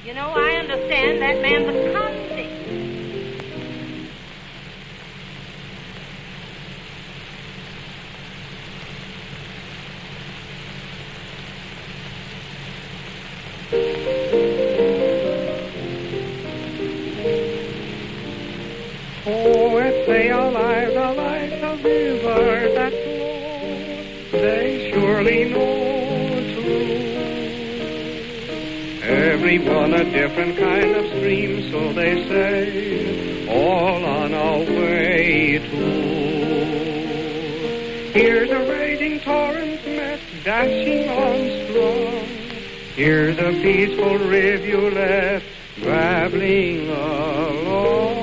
You know, I understand that man was convict. Poets say our lives are like a river that flows. They surely know too. Everyone a different kind of stream, so they say, all on our way to. Here's a raging torrent met, dashing on strong. Here's a peaceful rivulet, babbling along.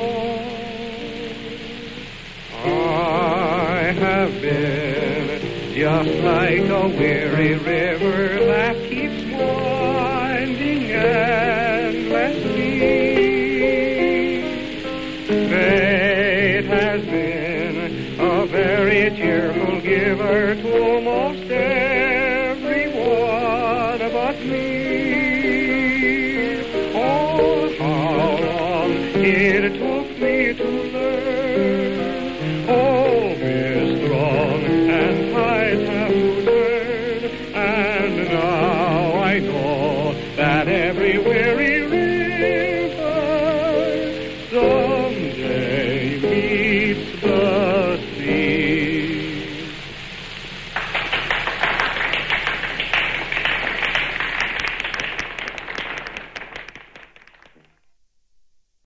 I have been just like a weary river that keeps winding endlessly. Fate has been a very cheerful giver to most